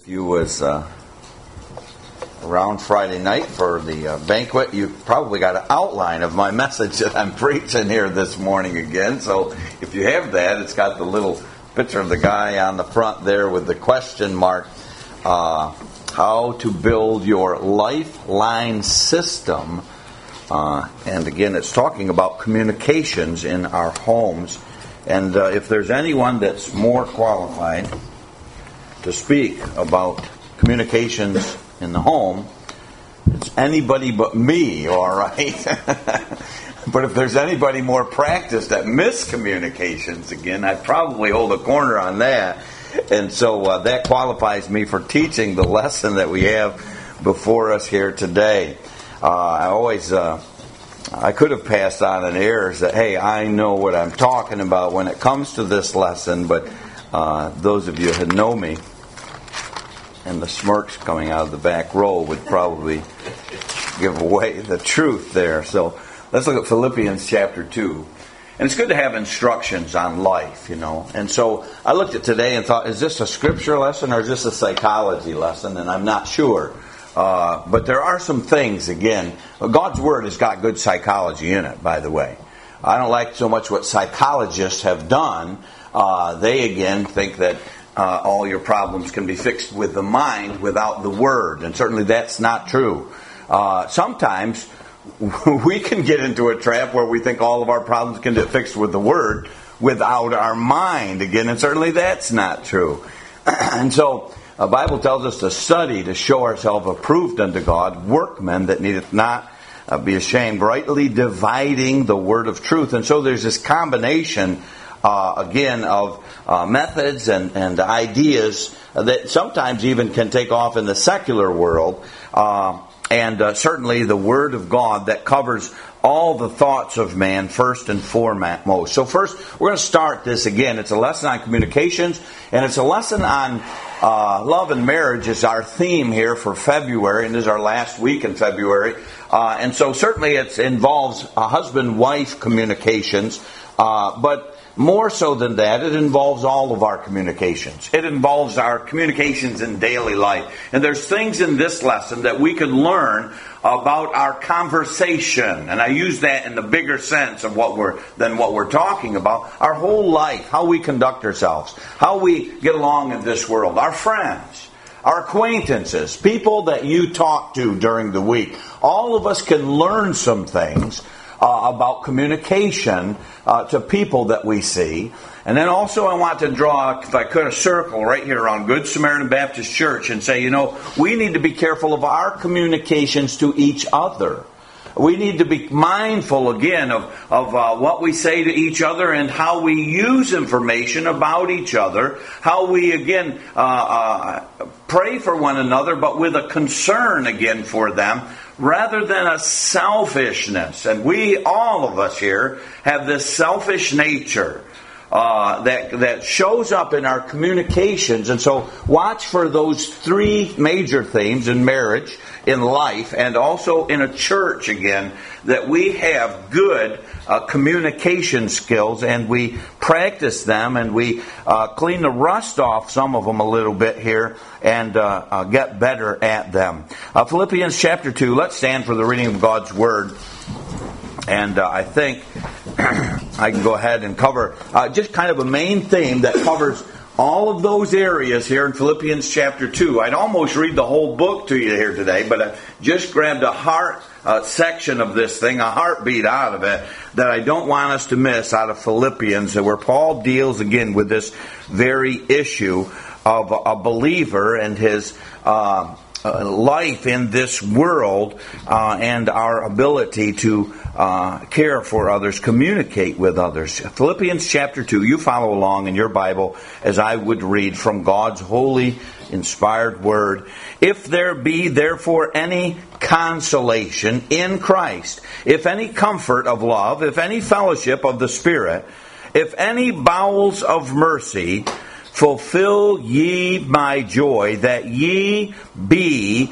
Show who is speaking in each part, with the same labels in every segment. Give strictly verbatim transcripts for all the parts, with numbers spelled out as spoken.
Speaker 1: You was uh, around Friday night for the uh, banquet. You probably got an outline of my message that I'm preaching here this morning again. So if you have that, it's got the little picture of the guy on the front there with the question mark. Uh, how to build your lifeline system. Uh, and again, it's talking about communications in our homes. And uh, if there's anyone that's more qualified to speak about communications in the home, it's anybody but me, all right? But if there's anybody more practiced at miscommunications, again, I'd probably hold a corner on that. And so uh, that qualifies me for teaching the lesson that we have before us here today. Uh, I always, uh, I could have passed on an air that, hey, I know what I'm talking about when it comes to this lesson, but uh, those of you who know me, and the smirks coming out of the back row would probably give away the truth there. So let's look at Philippians chapter two. And it's good to have instructions on life, you know. And so I looked at today and thought, is this a scripture lesson or is this a psychology lesson? And I'm not sure. Uh, but there are some things, again, God's Word has got good psychology in it, by the way. I don't like so much what psychologists have done. Uh, they, again, think that Uh, all your problems can be fixed with the mind without the Word. And certainly that's not true. Uh, sometimes we can get into a trap where we think all of our problems can get fixed with the Word without our mind. Again, and certainly that's not true. And so the Bible tells us to study to show ourselves approved unto God, workmen that needeth not uh, be ashamed, rightly dividing the word of truth. And so there's this combination Uh, again, of uh, methods and, and ideas that sometimes even can take off in the secular world. Uh, and uh, certainly the Word of God that covers all the thoughts of man first and foremost. So first, we're going to start this again. It's a lesson on communications, and it's a lesson on uh, love and marriage is our theme here for February, and this is our last week in February. Uh, and so certainly it involves a husband-wife communications, uh, but more so than that, it involves all of our communications. It involves our communications in daily life. And there's things in this lesson that we can learn about our conversation. And I use that in the bigger sense of what we're than what we're talking about. Our whole life, how we conduct ourselves, how we get along in this world, our friends, our acquaintances, people that you talk to during the week. All of us can learn some things Uh, about communication uh, to people that we see. And then also I want to draw, if I could, a circle right here around Good Samaritan Baptist Church and say, you know, we need to be careful of our communications to each other. We need to be mindful, again, of, of uh, what we say to each other and how we use information about each other. How we, again, uh, uh, pray for one another, but with a concern, again, for them, rather than a selfishness. And we, all of us here, have this selfish nature uh, that that shows up in our communications. And so watch for those three major themes in marriage, in life, and also in a church, again, that we have good uh, communication skills and we practice them and we uh, clean the rust off some of them a little bit here and uh, uh, get better at them. Uh, Philippians chapter two, let's stand for the reading of God's Word. And uh, I think I can go ahead and cover uh, just kind of a main theme that covers all of those areas here in Philippians chapter two. I'd almost read the whole book to you here today, but I just grabbed a heart uh, section of this thing, a heartbeat out of it, that I don't want us to miss out of Philippians, where Paul deals again with this very issue of a believer and his uh, life in this world uh, and our ability to uh, care for others, communicate with others. Philippians chapter two, you follow along in your Bible as I would read from God's holy, inspired Word. If there be therefore any consolation in Christ, if any comfort of love, if any fellowship of the Spirit, if any bowels of mercy, fulfill ye my joy, that ye be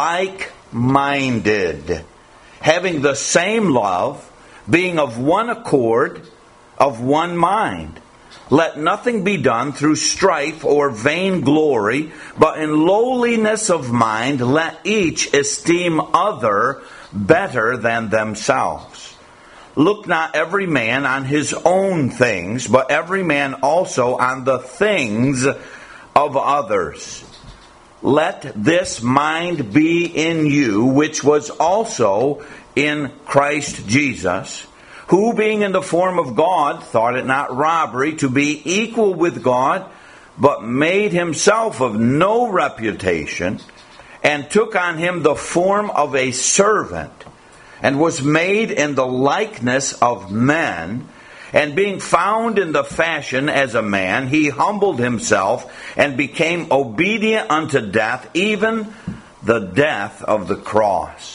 Speaker 1: like-minded, having the same love, being of one accord, of one mind. Let nothing be done through strife or vainglory, but in lowliness of mind let each esteem other better than themselves. Look not every man on his own things, but every man also on the things of others. Let this mind be in you, which was also in Christ Jesus, who being in the form of God thought it not robbery to be equal with God, but made himself of no reputation, and took on him the form of a servant, and was made in the likeness of men, and being found in the fashion as a man, he humbled himself, and became obedient unto death, even the death of the cross.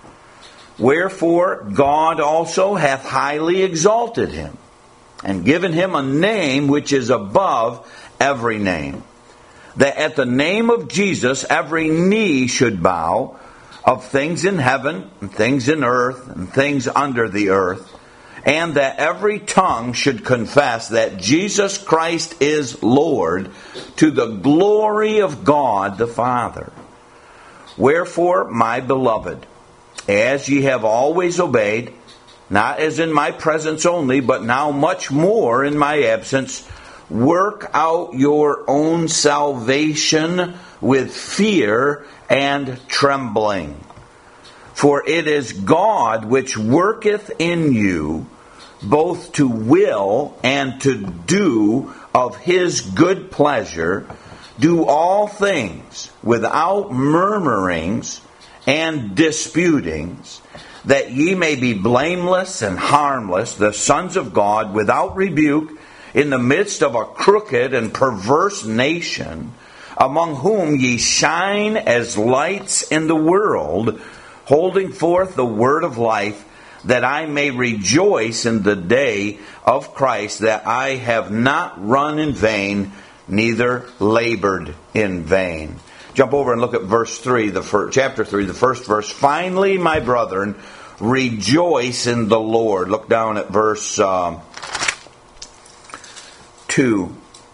Speaker 1: Wherefore God also hath highly exalted him, and given him a name which is above every name, that at the name of Jesus every knee should bow, of things in heaven, and things in earth, and things under the earth, and that every tongue should confess that Jesus Christ is Lord, to the glory of God the Father. Wherefore, my beloved, as ye have always obeyed, not as in my presence only, but now much more in my absence, work out your own salvation with fear and trembling. For it is God which worketh in you both to will and to do of his good pleasure. Do all things without murmurings and disputings, that ye may be blameless and harmless, the sons of God, without rebuke, in the midst of a crooked and perverse nation, among whom ye shine as lights in the world, holding forth the word of life, that I may rejoice in the day of Christ, that I have not run in vain, neither labored in vain. Jump over and look at verse three, the first, chapter three, the first verse. Finally, my brethren, rejoice in the Lord. Look down at verse uh, two,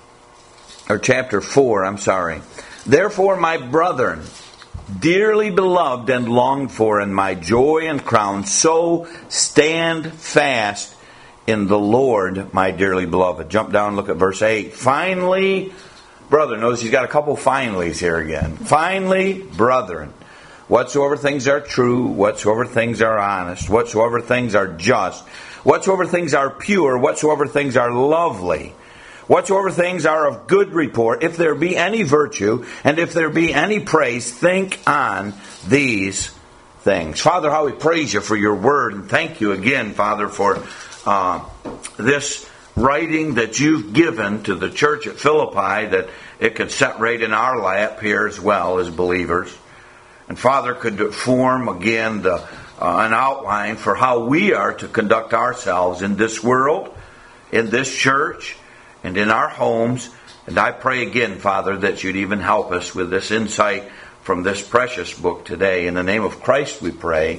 Speaker 1: or chapter four, I'm sorry. Therefore, my brethren, dearly beloved and longed for, and my joy and crown, so stand fast in the Lord, my dearly beloved. Jump down and look at verse eight. Finally, brethren, notice he's got a couple finallys here again. Finally, brethren, whatsoever things are true, whatsoever things are honest, whatsoever things are just, whatsoever things are pure, whatsoever things are lovely, whatsoever things are of good report, if there be any virtue, and if there be any praise, think on these things. Father, how we praise you for your word, and thank you again, Father, for uh, this writing that you've given to the church at Philippi, that it could set right in our lap here as well as believers. And Father, could form again the, uh, an outline for how we are to conduct ourselves in this world, in this church, and in our homes. And I pray again, Father, that you'd even help us with this insight from this precious book today. In the name of Christ we pray.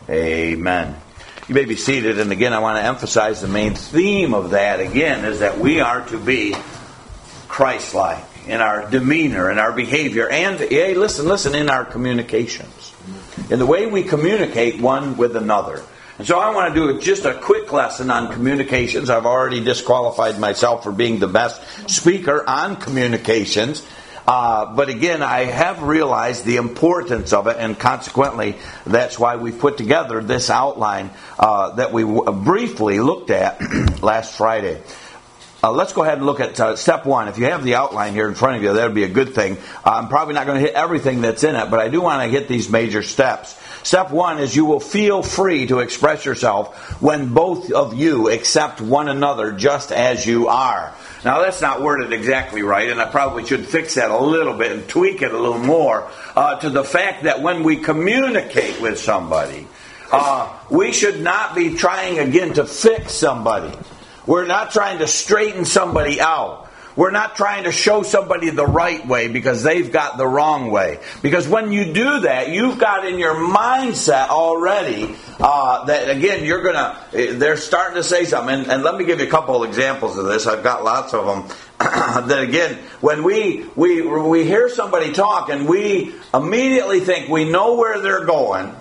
Speaker 1: Amen. You may be seated, and again I want to emphasize the main theme of that again is that we are to be Christ-like in our demeanor, in our behavior, and, hey, listen, listen, in our communications. In the way we communicate one with another. And so I want to do just a quick lesson on communications. I've already disqualified myself for being the best speaker on communications. Uh, but again, I have realized the importance of it, and consequently, that's why we put together this outline uh, that we w- briefly looked at last Friday. Uh, let's go ahead and look at uh, step one. If you have the outline here in front of you, that would be a good thing. Uh, I'm probably not going to hit everything that's in it, but I do want to hit these major steps. Step one is you will feel free to express yourself when both of you accept one another just as you are. Now, that's not worded exactly right, and I probably should fix that a little bit and tweak it a little more uh, to the fact that when we communicate with somebody, uh, we should not be trying again to fix somebody. We're not trying to straighten somebody out. we're not trying to show somebody the right way because they've got the wrong way. Because when you do that, you've got in your mindset already uh, that, again, you're going to, they're starting to say something. And, and let me give you a couple of examples of this. I've got lots of them. That, again, when we, we, we hear somebody talk and we immediately think we know where they're going.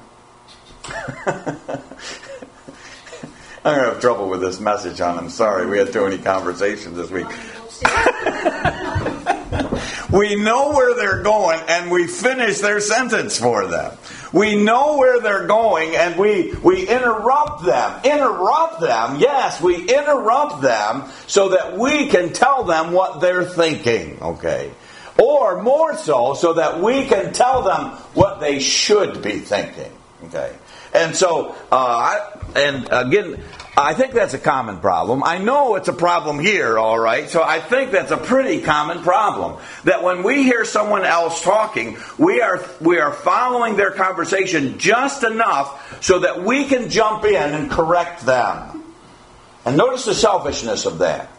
Speaker 1: I'm going to have trouble with this message on. I'm sorry. We had too many conversations this week. We know where they're going and we finish their sentence for them. We know where they're going and we, we interrupt them. Interrupt them. Yes, we interrupt them so that we can tell them what they're thinking. Okay. Or more so, so that we can tell them what they should be thinking. Okay. And so, uh, I, and again, I think that's a common problem. I know it's a problem here, all right? So I think that's a pretty common problem. That when we hear someone else talking, we are we are following their conversation just enough so that we can jump in and correct them. And notice the selfishness of that.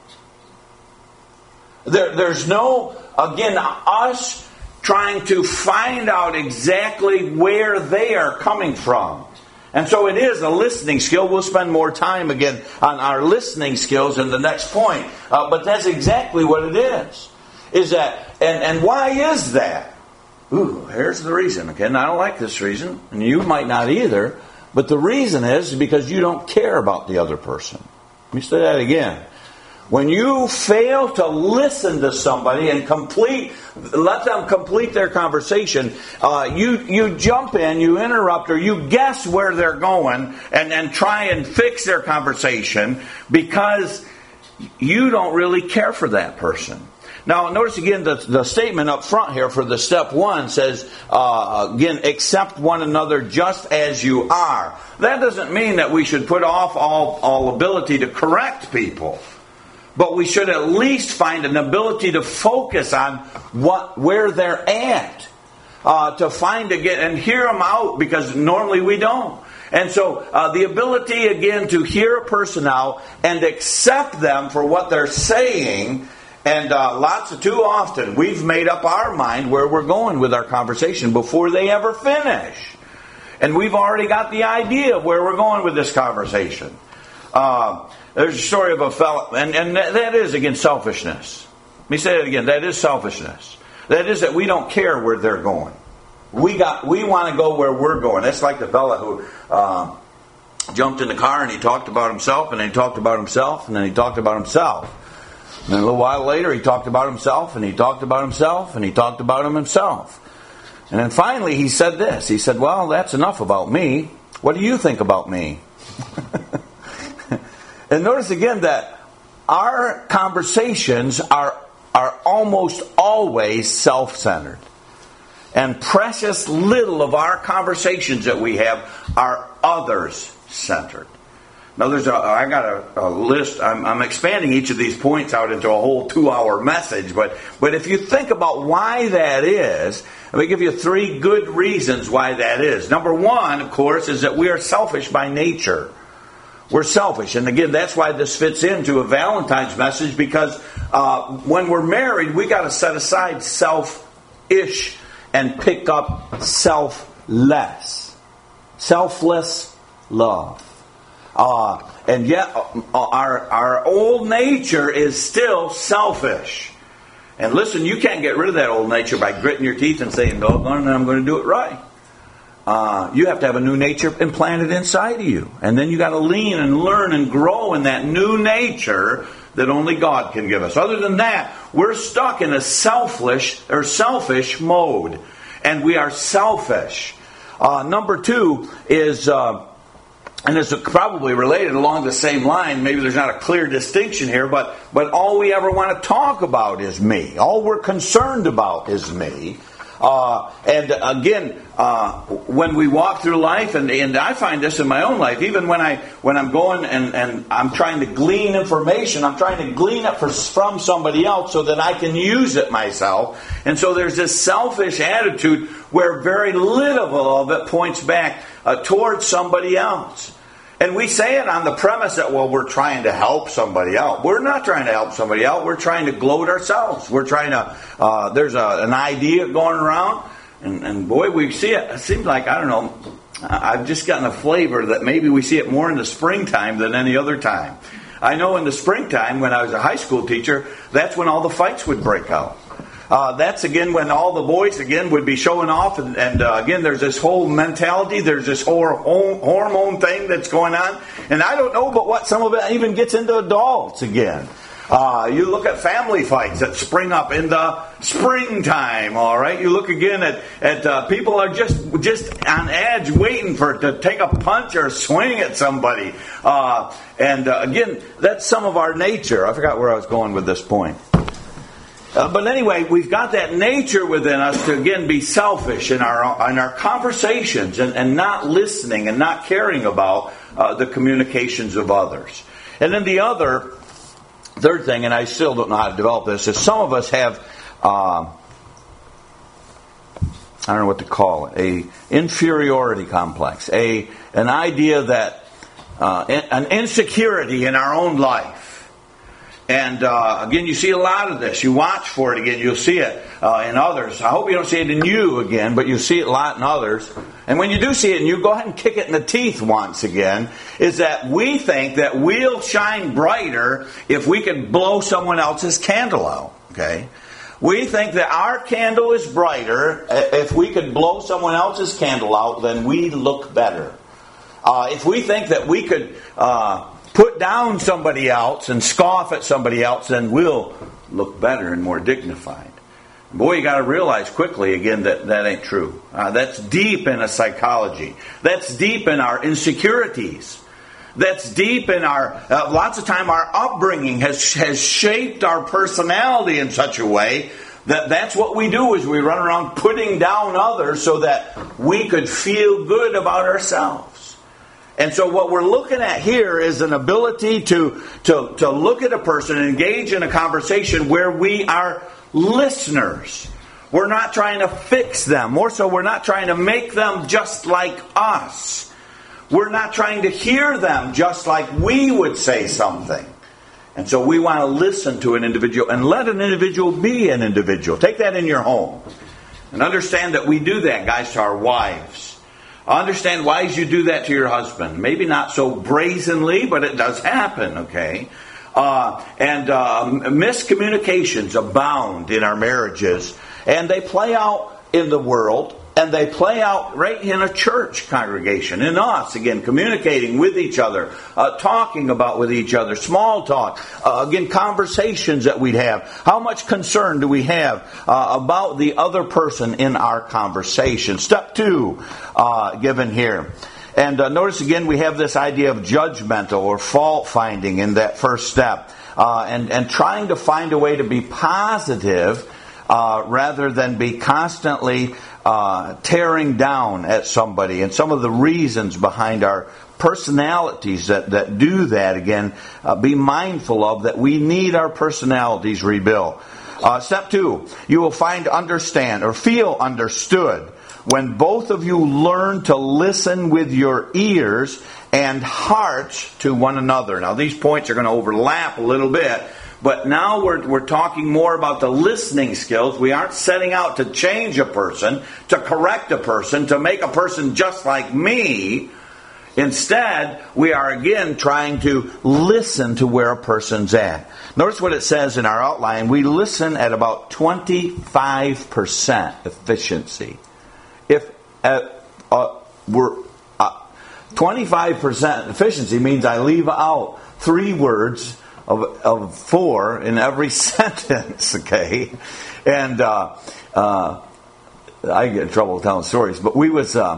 Speaker 1: There, there's no, again, us trying to find out exactly where they are coming from. And so it is a listening skill. We'll spend more time again on our listening skills in the next point. Uh, but that's exactly what it is. Is that, and, and why is that? Ooh, here's the reason. Okay, and I don't like this reason, and you might not either. But the reason is because you don't care about the other person. Let me say that again. When you fail to listen to somebody and complete, let them complete their conversation, uh, you you jump in, you interrupt, or you guess where they're going, and, and try and fix their conversation because you don't really care for that person. Now, notice again the, the statement up front here for the step one says, uh, again, accept one another just as you are. That doesn't mean that we should put off all, all ability to correct people. But we should at least find an ability to focus on what where they're at. Uh, to find again and hear them out, because normally we don't. And so uh, the ability again to hear a person out and accept them for what they're saying. And uh, lots of too often we've made up our mind where we're going with our conversation before they ever finish. And we've already got the idea of where we're going with this conversation. Uh, There's a story of a fellow, and, and that is, again, selfishness. Let me say it again. That is selfishness. That is that we don't care where they're going. We got, we want to go where we're going. That's like the fellow who uh, jumped in the car and he talked about himself, and then he talked about himself, and then he talked about himself. And then a little while later, he talked about himself, and he talked about himself, and he talked about him himself. And then finally, he said this. He said, well, that's enough about me. What do you think about me? And notice again that our conversations are, are almost always self-centered. And precious little of our conversations that we have are others-centered. Now, there's a, I got a, a list. I'm, I'm expanding each of these points out into a whole two-hour message. But, but if you think about why that is, let me give you three good reasons why that is. Number one, of course, is that we are selfish by nature. We're selfish. And again, that's why this fits into a Valentine's message, because uh, when we're married, we got to set aside selfish and pick up selfless. Selfless love. Uh, and yet, uh, our, our old nature is still selfish. And listen, you can't get rid of that old nature by gritting your teeth and saying, doggone it, I'm going to do it right. Uh, you have to have a new nature implanted inside of you. And then you got to lean and learn and grow in that new nature that only God can give us. Other than that, we're stuck in a selfish or selfish mode. And we are selfish. Uh, number two is, uh, and it's probably related along the same line. Maybe there's not a clear distinction here, but, but all we ever want to talk about is me. All we're concerned about is me. Uh, and again, uh, when we walk through life, and, and I find this in my own life, even when, I, when I'm going and, and I'm trying to glean information, I'm trying to glean it for, from somebody else so that I can use it myself. And so there's this selfish attitude where very little of it points back uh, towards somebody else. And we say it on the premise that, well, we're trying to help somebody out. We're not trying to help somebody out. We're trying to gloat ourselves. We're trying to, uh, there's a, an idea going around, and, and boy, we see it. It seems like, I don't know, I've just gotten a flavor that maybe we see it more in the springtime than any other time. I know in the springtime, when I was a high school teacher, that's when all the fights would break out. Uh, that's, again, when all the boys, again, would be showing off. And, and uh, again, there's this whole mentality. There's this whole hormone thing that's going on. And I don't know but what some of it even gets into adults again. Uh, you look at family fights that spring up in the springtime, all right? You look again at, at uh, people are just just on edge waiting for to take a punch or swing at somebody. Uh, and, uh, again, that's some of our nature. I forgot where I was going with this point. Uh, but anyway, we've got that nature within us to, again, be selfish in our in our conversations and, and not listening and not caring about uh, the communications of others. And then the other, third thing, and I still don't know how to develop this, is some of us have, uh, I don't know what to call it, a inferiority complex, a an idea that, uh, an insecurity in our own life. And uh, again, you see a lot of this. You watch for it again. You'll see it uh, in others. I hope you don't see it in you again, but you see it a lot in others. And when you do see it in you, go ahead and kick it in the teeth once again, is that we think that we'll shine brighter if we can blow someone else's candle out. Okay? We think that our candle is brighter if we could blow someone else's candle out, then we look better. Uh, if we think that we could Uh, put down somebody else and scoff at somebody else, then we'll look better and more dignified. Boy, you got to realize quickly again that that ain't true. Uh, that's deep in a psychology. That's deep in our insecurities. That's deep in our, uh, lots of time our upbringing has, has shaped our personality in such a way that that's what we do, is we run around putting down others so that we could feel good about ourselves. And so what we're looking at here is an ability to, to, to look at a person and engage in a conversation where we are listeners. We're not trying to fix them. More so, we're not trying to make them just like us. We're not trying to hear them just like we would say something. And so we want to listen to an individual and let an individual be an individual. Take that in your home. And understand that we do that, guys, to our wives. Understand why you do that to your husband. Maybe not so brazenly, but it does happen, okay? Uh, and uh, miscommunications abound in our marriages. And they play out in the world. And they play out right in a church congregation. In us, again, communicating with each other. Uh, talking about with each other. Small talk. Uh, again, conversations that we'd have. How much concern do we have uh, about the other person in our conversation? Step two, uh, given here. And uh, notice again, we have this idea of judgmental or fault finding in that first step. Uh, and, and trying to find a way to be positive uh, rather than be constantly Uh, tearing down at somebody, and some of the reasons behind our personalities that, that do that, again, uh, be mindful of that we need our personalities rebuilt. Uh, step two, you will find understand or feel understood when both of you learn to listen with your ears and hearts to one another. Now, these points are going to overlap a little bit. But now we're we're talking more about the listening skills. We aren't setting out to change a person, to correct a person, to make a person just like me. Instead, we are again trying to listen to where a person's at. Notice what it says in our outline. We listen at about twenty-five percent efficiency. If uh, uh, we're uh, twenty-five percent efficiency means I leave out three words Of, of four in every sentence, okay? And uh, uh, I get in trouble telling stories, but we was, uh,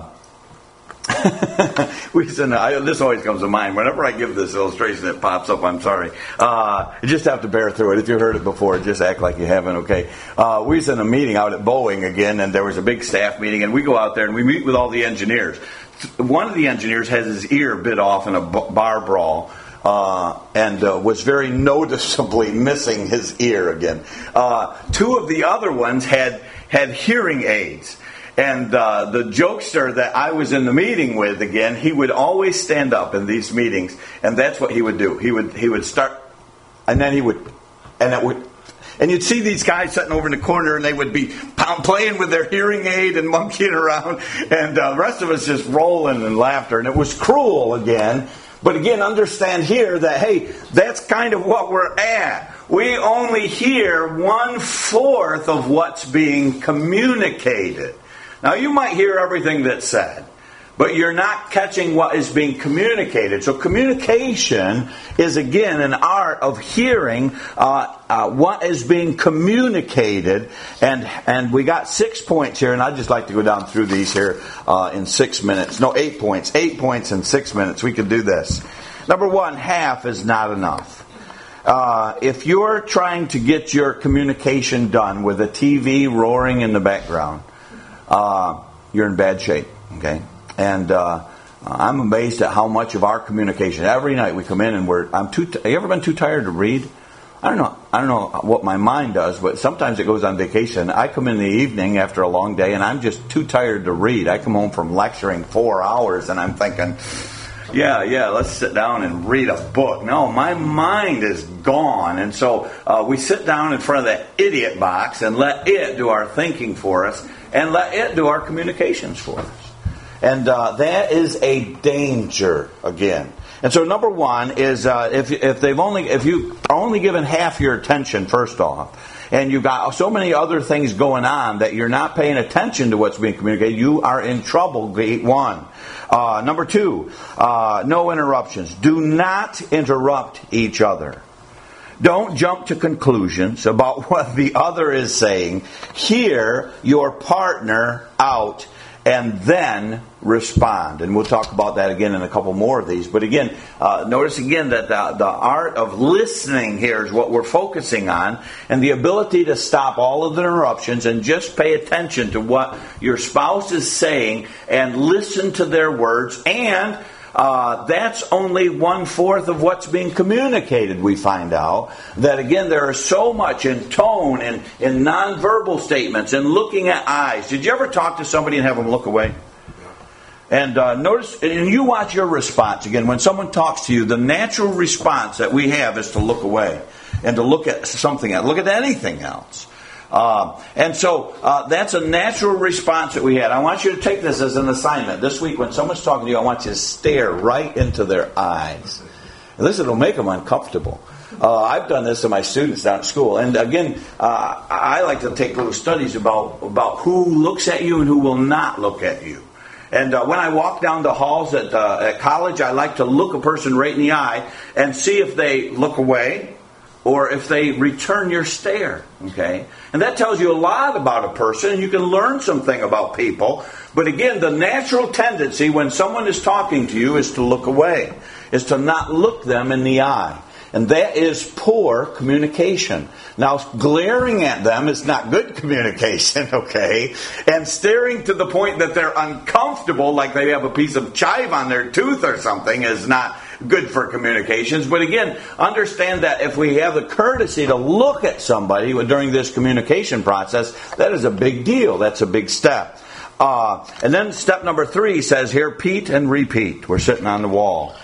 Speaker 1: we was in, I, this always comes to mind. Whenever I give this illustration, it pops up, I'm sorry. Uh, you just have to bear through it. If you've heard it before, just act like you haven't, okay? Uh, we was in a meeting out at Boeing again, and there was a big staff meeting, and we go out there and we meet with all the engineers. One of the engineers has his ear bit off in a bar brawl. Uh, and uh, was very noticeably missing his ear again. Uh, two of the other ones had had hearing aids. And uh, the jokester that I was in the meeting with, again, he would always stand up in these meetings, and that's what he would do. He would he would start, and then he would, and it would, and you'd see these guys sitting over in the corner, and they would be playing with their hearing aid and monkeying around, and uh, the rest of us just rolling in laughter, and it was cruel again. But again, understand here that, hey, that's kind of what we're at. We only hear one-fourth of what's being communicated. Now, you might hear everything that's said, but you're not catching what is being communicated. So communication is, again, an art of hearing uh, uh, what is being communicated. And and we got six points here, and I'd just like to go down through these here uh, in six minutes. No, eight points. Eight points in six minutes. We could do this. Number one, half is not enough. Uh, if you're trying to get your communication done with a T V roaring in the background, uh, you're in bad shape, okay? And uh, I'm amazed at how much of our communication, every night we come in and we're, I'm too, t- have you ever been too tired to read? I don't know, I don't know what my mind does, but sometimes it goes on vacation. I come in the evening after a long day and I'm just too tired to read. I come home from lecturing four hours and I'm thinking, yeah, yeah, let's sit down and read a book. No, my mind is gone. And so uh, we sit down in front of that idiot box and let it do our thinking for us and let it do our communications for us. And uh, that is a danger, again. And so number one is uh, if if they've only if you are only given half your attention, first off, and you've got so many other things going on that you're not paying attention to what's being communicated, you are in trouble, gate one. Uh, number two, uh, no interruptions. Do not interrupt each other. Don't jump to conclusions about what the other is saying. Hear your partner out and then respond. And we'll talk about that again in a couple more of these. But again, uh, notice again that the, the art of listening here is what we're focusing on, and the ability to stop all of the interruptions and just pay attention to what your spouse is saying and listen to their words. And Uh, that's only one-fourth of what's being communicated, we find out. That, again, there is so much in tone and in nonverbal statements and looking at eyes. Did you ever talk to somebody and have them look away? And uh, notice, and you watch your response. Again, when someone talks to you, the natural response that we have is to look away and to look at something else, look at anything else. Uh, and so uh, that's a natural response that we had. I want you to take this as an assignment. This week when someone's talking to you, I want you to stare right into their eyes. And this will make them uncomfortable. Uh, I've done this to my students down at school. And again, uh, I like to take little studies about, about who looks at you and who will not look at you. And uh, when I walk down the halls at, uh, at college, I like to look a person right in the eye and see if they look away or if they return your stare, okay? And that tells you a lot about a person, and you can learn something about people. But again, the natural tendency when someone is talking to you is to look away, is to not look them in the eye. And that is poor communication. Now, glaring at them is not good communication, okay? And staring to the point that they're uncomfortable, like they have a piece of chive on their tooth or something, is not good for communications. But again, understand that if we have the courtesy to look at somebody during this communication process, that is a big deal. That's a big step. Uh, and then step number three says here, repeat and repeat. We're sitting on the wall.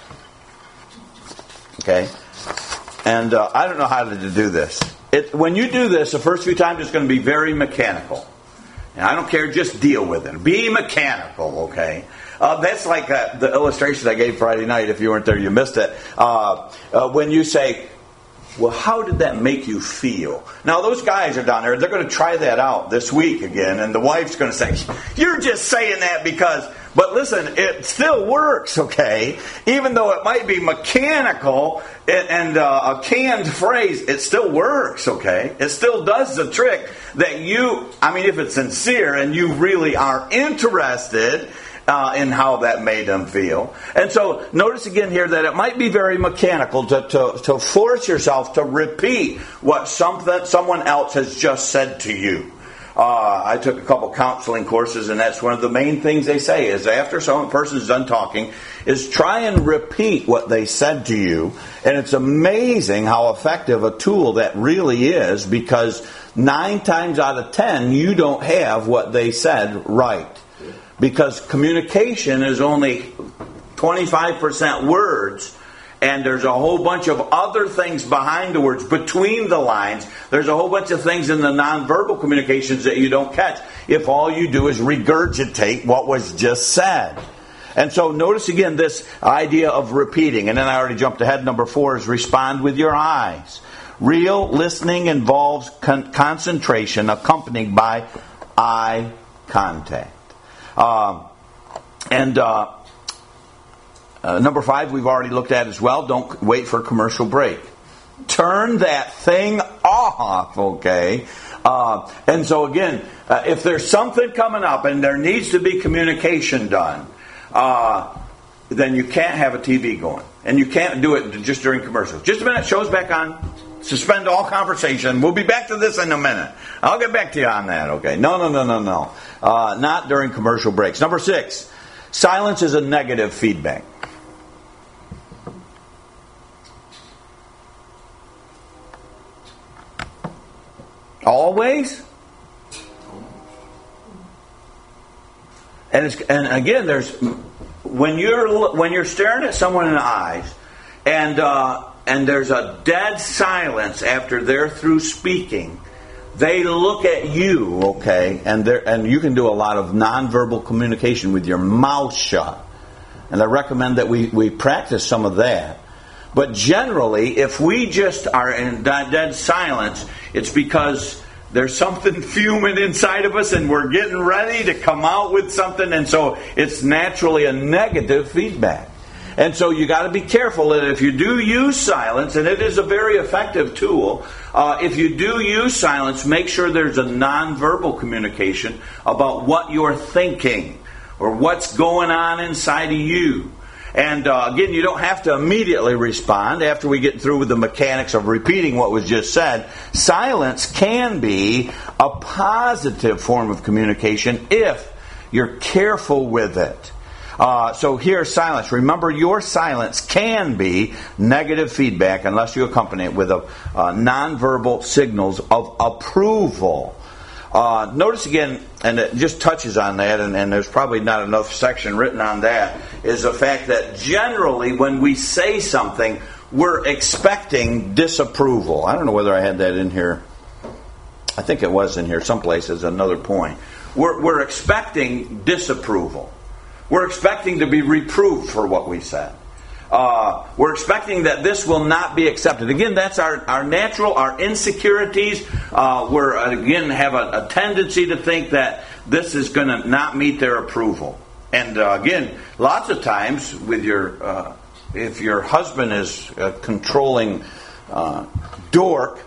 Speaker 1: Okay? And uh, I don't know how to do this. It, when you do this, the first few times it's going to be very mechanical. And I don't care, just deal with it. Be mechanical, okay? Uh, that's like uh, the illustration I gave Friday night. If you weren't there, you missed it. Uh, uh, when you say, well, how did that make you feel? Now, those guys are down there. They're going to try that out this week again. And the wife's going to say, you're just saying that because... But listen, it still works, okay? Even though it might be mechanical and uh, a canned phrase, it still works, okay? It still does the trick that you, I mean, if it's sincere and you really are interested uh, in how that made them feel. And so notice again here that it might be very mechanical to, to, to force yourself to repeat what something, someone else has just said to you. Uh, I took a couple counseling courses, and that's one of the main things they say is after some person's done talking, is try and repeat what they said to you. And it's amazing how effective a tool that really is, because nine times out of ten, you don't have what they said right. Because communication is only twenty-five percent words, and there's a whole bunch of other things behind the words, between the lines. There's a whole bunch of things in the nonverbal communications that you don't catch if all you do is regurgitate what was just said. And so notice again this idea of repeating. And then I already jumped ahead. Number four is respond with your eyes. Real listening involves con- concentration accompanied by eye contact. Uh, and... Uh, Uh, number five, we've already looked at as well. Don't wait for a commercial break. Turn that thing off, okay? Uh, and so again, uh, if there's something coming up and there needs to be communication done, uh, then you can't have a T V going. And you can't do it just during commercials. Just a minute, show's back on. Suspend all conversation. We'll be back to this in a minute. I'll get back to you on that, okay? No, no, no, no, no. Uh, not during commercial breaks. Number six, silence is a negative feedback. Always? And it's, and again, there's when you're when you're staring at someone in the eyes, and uh, and there's a dead silence after they're through speaking. They look at you, okay, and there and you can do a lot of nonverbal communication with your mouth shut. And I recommend that we, we practice some of that. But generally, if we just are in dead silence, it's because there's something fuming inside of us and we're getting ready to come out with something, and so it's naturally a negative feedback. And so you got to be careful that if you do use silence, and it is a very effective tool, uh, if you do use silence, make sure there's a nonverbal communication about what you're thinking or what's going on inside of you. And uh, again, you don't have to immediately respond after we get through with the mechanics of repeating what was just said. Silence can be a positive form of communication if you're careful with it. Uh, so here's silence. Remember, your silence can be negative feedback unless you accompany it with a, uh, nonverbal signals of approval. Uh, notice again, and it just touches on that, and, and there's probably not enough section written on that, is the fact that generally when we say something, we're expecting disapproval. I don't know whether I had that in here. I think it was in here someplace as another point. We're, we're expecting disapproval. We're expecting to be reproved for what we said. Uh, we're expecting that this will not be accepted. Again, that's our, our natural, our insecurities. Uh, we're, again, have a, a tendency to think that this is going to not meet their approval. And uh, again, lots of times with your, uh, if your husband is a controlling uh, dork,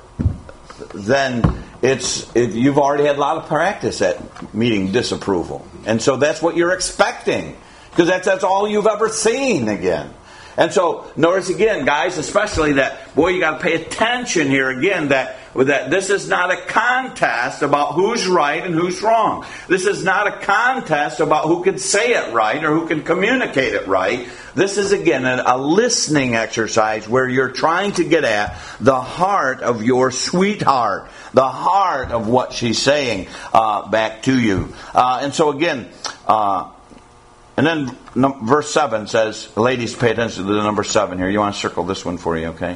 Speaker 1: then it's it, you've already had a lot of practice at meeting disapproval. And so that's what you're expecting, because that's, that's all you've ever seen again. And so, notice again, guys, especially that, boy, you got to pay attention here again, that, that this is not a contest about who's right and who's wrong. This is not a contest about who can say it right or who can communicate it right. This is, again, a, a listening exercise where you're trying to get at the heart of your sweetheart, the heart of what she's saying uh, back to you. Uh, and so, again, uh, and then no, verse seven says, ladies, pay attention to the number seven here. You want to circle this one for you, okay?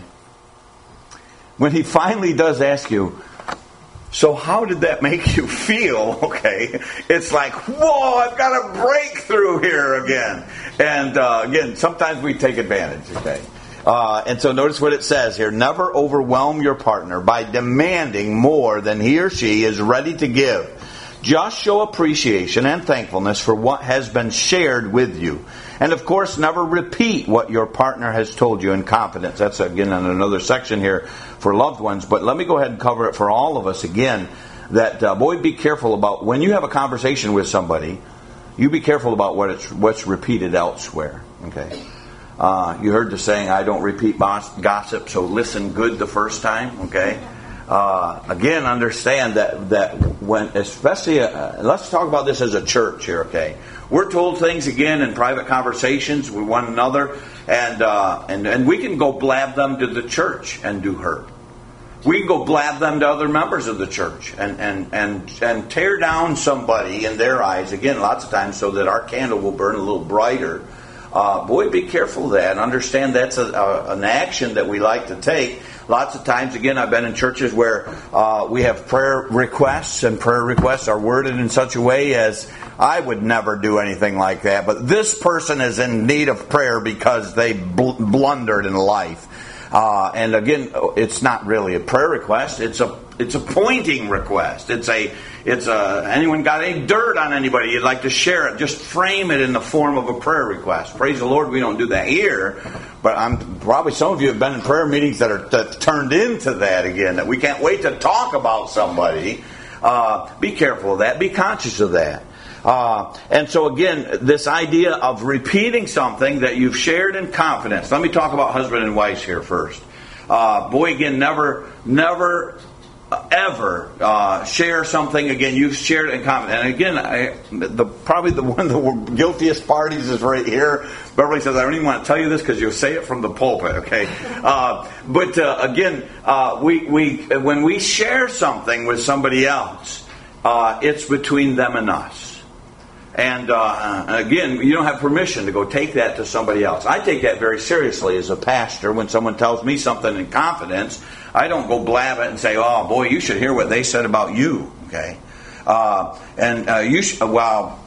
Speaker 1: When he finally does ask you, so how did that make you feel? Okay, it's like, whoa, I've got a breakthrough here again. And uh, again, sometimes we take advantage, okay? Uh, and so notice what it says here. Never overwhelm your partner by demanding more than he or she is ready to give. Just show appreciation and thankfulness for what has been shared with you. And of course, never repeat what your partner has told you in confidence. That's again in another section here for loved ones. But let me go ahead and cover it for all of us again. That, uh, boy, be careful about when you have a conversation with somebody, you be careful about what it's, what's repeated elsewhere. Okay. Uh, you heard the saying, I don't repeat gossip, so listen good the first time. Okay. uh, again, understand that that when, especially, uh, let's talk about this as a church here, okay? We're told things again in private conversations with one another, and uh, and and we can go blab them to the church and do hurt. We can go blab them to other members of the church and and and and tear down somebody in their eyes again, lots of times, so that our candle will burn a little brighter. Uh, boy, be careful of that. And understand that's a, a, an action that we like to take. Lots of times, again, I've been in churches where uh, we have prayer requests, and prayer requests are worded in such a way as, I would never do anything like that, but this person is in need of prayer because they bl- blundered in life. Uh, and again, it's not really a prayer request. It's a it's a pointing request. It's a it's a anyone got any dirt on anybody you'd like to share it? Just frame it in the form of a prayer request. Praise the Lord, we don't do that here. But I'm probably some of you have been in prayer meetings that are that turned into that again. That we can't wait to talk about somebody. Uh, be careful of that. Be conscious of that. Uh, and so again, this idea of repeating something that you've shared in confidence. Let me talk about husband and wife here first. Uh, boy, again, never, never, uh, ever uh, share something again. You've shared it in confidence. And again, I, the probably the one of the guiltiest parties is right here. Beverly says, I don't even want to tell you this because you'll say it from the pulpit, okay? Uh, but uh, again, uh, we we when we share something with somebody else, uh, it's between them and us. And uh, again, you don't have permission to go take that to somebody else. I take that very seriously as a pastor. When someone tells me something in confidence, I don't go blab it and say, "Oh boy, you should hear what they said about you." Okay, uh, and uh, you should, well,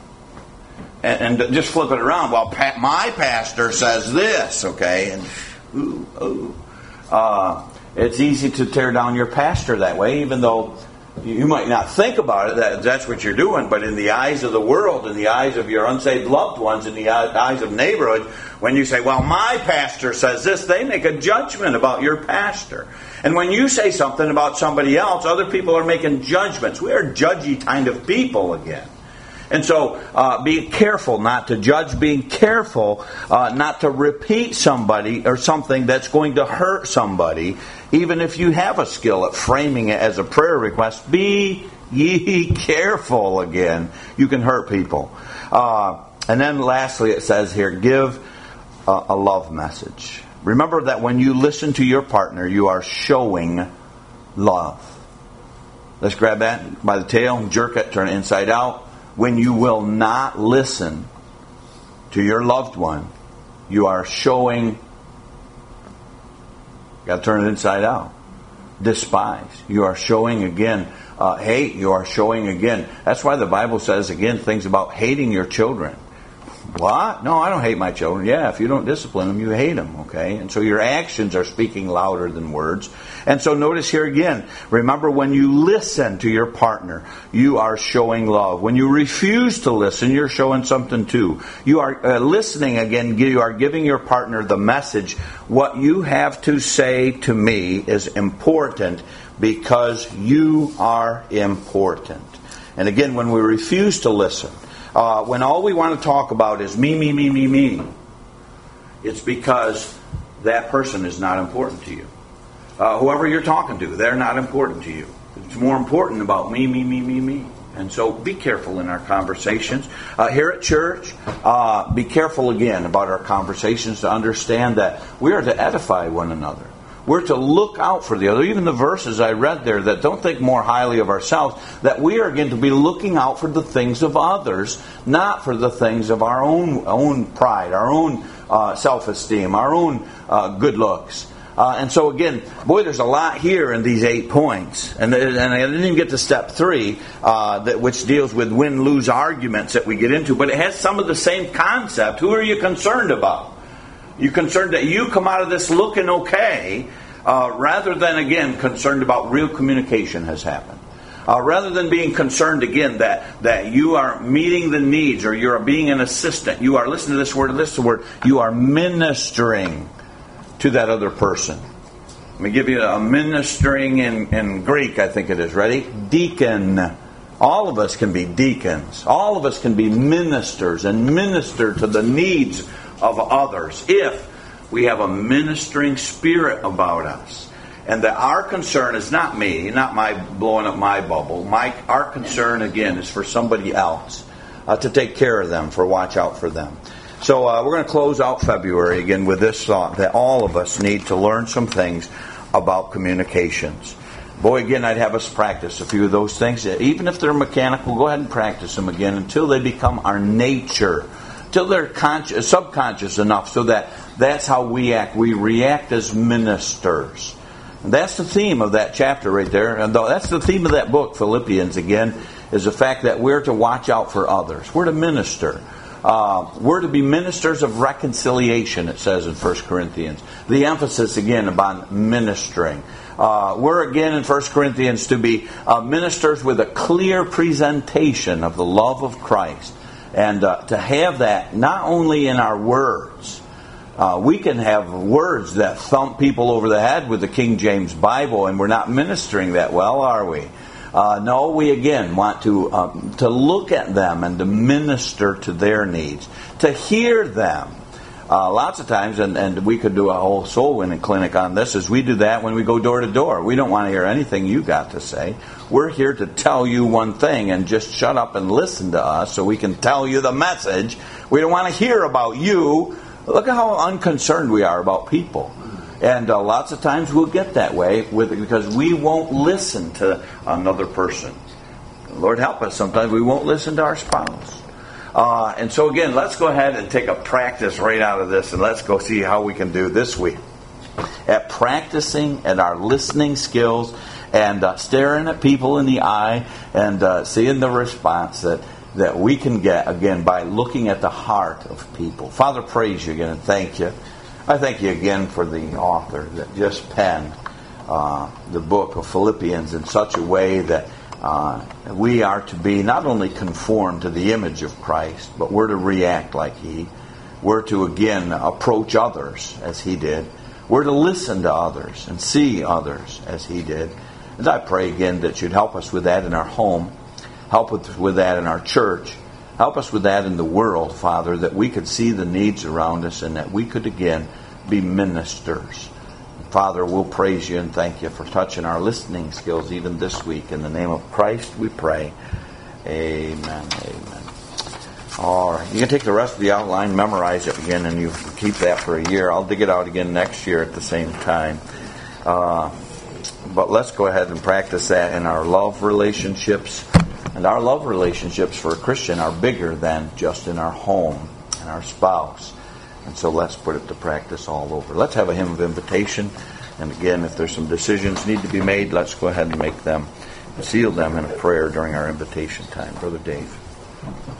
Speaker 1: and, and just flip it around. Well, pa- my pastor says this. Okay, and ooh, ooh. Uh, it's easy to tear down your pastor that way, even though you might not think about it, that that's what you're doing, but in the eyes of the world, in the eyes of your unsaved loved ones, in the eyes of neighborhood, when you say, well, my pastor says this, they make a judgment about your pastor. And when you say something about somebody else, other people are making judgments. We are judgy kind of people again. And so, uh, be careful not to judge. Being careful uh, not to repeat somebody or something that's going to hurt somebody. Even if you have a skill at framing it as a prayer request, be ye careful again. You can hurt people. Uh, and then lastly, it says here, give a, a love message. Remember that when you listen to your partner, you are showing love. Let's grab that by the tail, jerk it, turn it inside out. When you will not listen to your loved one, you are showing, got to turn it inside out, despise. You are showing again, uh, hate. You are showing again. That's why the Bible says again things about hating your children. What? No, I don't hate my children. Yeah, if you don't discipline them, you hate them, okay? And so your actions are speaking louder than words. And so notice here again, remember when you listen to your partner, you are showing love. When you refuse to listen, you're showing something too. You are uh, listening again, you are giving your partner the message, what you have to say to me is important because you are important. And again, when we refuse to listen, Uh, when all we want to talk about is me, me, me, me, me, it's because that person is not important to you. Uh, whoever you're talking to, they're not important to you. It's more important about me, me, me, me, me. And so be careful in our conversations. Uh, here at church, uh, be careful again about our conversations to understand that we are to edify one another. We're to look out for the other. Even the verses I read there that don't think more highly of ourselves, that we are again to be looking out for the things of others, not for the things of our own own pride, our own uh, self-esteem, our own uh, good looks. Uh, and so again, boy, there's a lot here in these eight points. And, and I didn't even get to step three, uh, that, which deals with win-lose arguments that we get into. But it has some of the same concept. Who are you concerned about? You concerned that you come out of this looking okay, uh, rather than, again, concerned about real communication has happened. Uh, rather than being concerned, again, that, that you are meeting the needs or you're being an assistant. You are, listen to this word, listen to this word, you are ministering to that other person. Let me give you a ministering in, in Greek, I think it is. Ready? Deacon. All of us can be deacons. All of us can be ministers and minister to the needs of others if we have a ministering spirit about us. And that our concern is not me, not my blowing up my bubble. My Our concern, again, is for somebody else, uh, to take care of them, for watch out for them. So uh, we're going to close out February again with this thought that all of us need to learn some things about communications. Boy, again, I'd have us practice a few of those things. Even if they're mechanical, go ahead and practice them again until they become our nature, until they're conscious, subconscious enough so that that's how we act. We react as ministers. And that's the theme of that chapter right there. And that's the theme of that book, Philippians, again, is the fact that we're to watch out for others. We're to minister. Uh, we're to be ministers of reconciliation, it says in First Corinthians. The emphasis, again, about ministering. Uh, we're, again, in First Corinthians to be uh, ministers with a clear presentation of the love of Christ. And uh, to have that not only in our words. Uh, we can have words that thump people over the head with the King James Bible, and we're not ministering that well, are we? Uh, no, we again want to um, to look at them and to minister to their needs, to hear them. Uh, lots of times, and, and we could do a whole soul winning clinic on this, is we do that when we go door to door. We don't want to hear anything you got to say. We're here to tell you one thing and just shut up and listen to us so we can tell you the message. We don't want to hear about you. Look at how unconcerned we are about people. And uh, lots of times we'll get that way with because we won't listen to another person. Lord help us, sometimes we won't listen to our spouse. Uh, and so again, let's go ahead and take a practice right out of this, and let's go see how we can do this week at practicing at our listening skills and uh, staring at people in the eye and uh, seeing the response that that we can get, again, by looking at the heart of people. Father, praise you again and thank you. I thank you again for the author that just penned uh, the book of Philippians in such a way that uh, we are to be not only conformed to the image of Christ, but we're to react like He. We're to, again, approach others as He did. We're to listen to others and see others as He did. And I pray again that you'd help us with that in our home. Help with, with that in our church. Help us with that in the world, Father, that we could see the needs around us and that we could, again, be ministers. Father, we'll praise you and thank you for touching our listening skills even this week. In the name of Christ, we pray. Amen. Amen. All right. You can take the rest of the outline, memorize it again, and you can keep that for a year. I'll dig it out again next year at the same time. Uh, but let's go ahead and practice that in our love relationships. And our love relationships for a Christian are bigger than just in our home and our spouse. And so let's put it to practice all over. Let's have a hymn of invitation. And again, if there's some decisions need to be made, let's go ahead and make them, seal them in a prayer during our invitation time. Brother Dave.